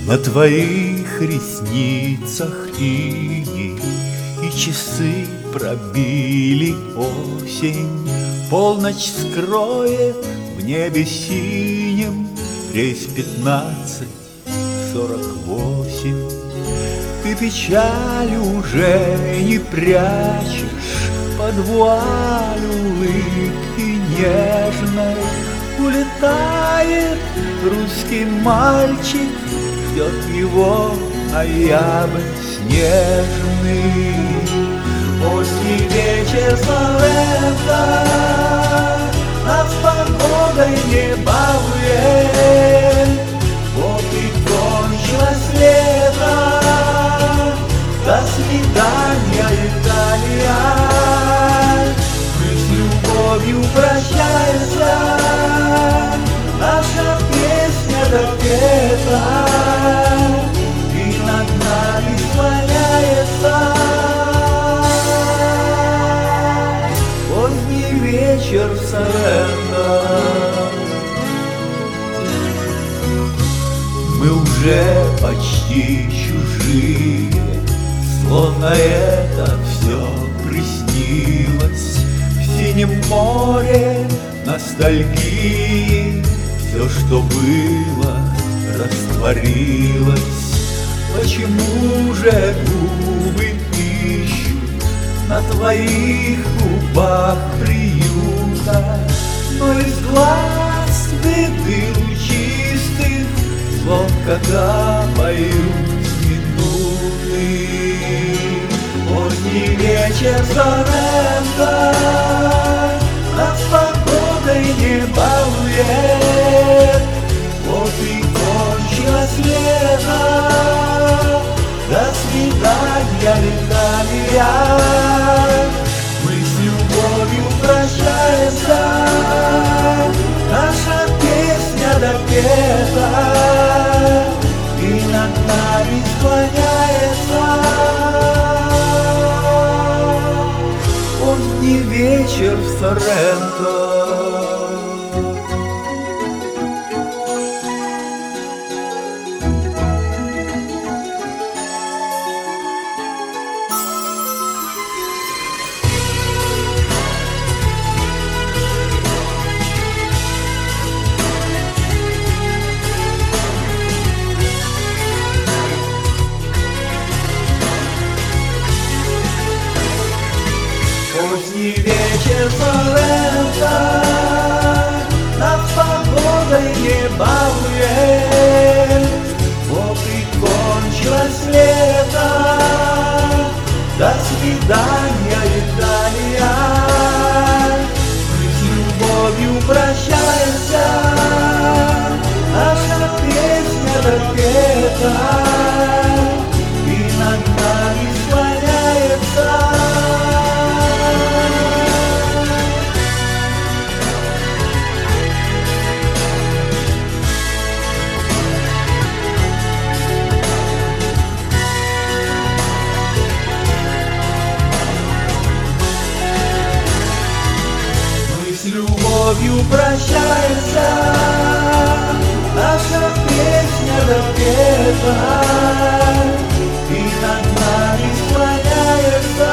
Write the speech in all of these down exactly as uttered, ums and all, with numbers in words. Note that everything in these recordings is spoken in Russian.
На твоих ресницах иней, и часы пробили осень. Полночь скроет в небе синем рейс пятнадцать сорок восемь. Ты печаль уже не прячешь под вуаль улыбки нежной. Улетает русский мальчик, ждет его ноябрь снежный. Поздний вечер Соренто нас погодой не балует. Вот и кончилось лето, до свидания, Италия. Мы с любовью прощаемся, наша песня допета, и над нами склоняется поздний вечер в Соренто. Мы уже почти чужие, словно это все приснилось. В синем море ностальгии все, что было, растворилось. Почему же губы ищут на твоих губах приюта, но из глаз беды лучистых слов, когда поют минуты. Поздний вечер Соренто нас погодой не балует. Вот и кончилось лето, до свидания, Италия. Мы с любовью прощаемся, наша песня допета, и над нами склоняется поздний вечер в Соренто. Поздний вечер Соренто нас погодой не балует. Вот и кончилось лето, до свидания, Италия. Мы с любовью прощаемся, наша песня допета, и над нами склоняется любовью прощаемся, наша песня допета, и над нами склоняется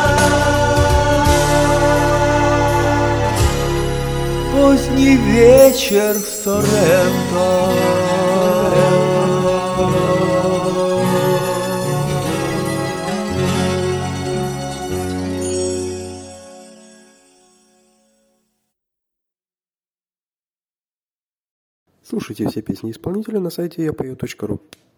поздний вечер в Соренто. Слушайте все песни исполнителя на сайте я пою точка ру.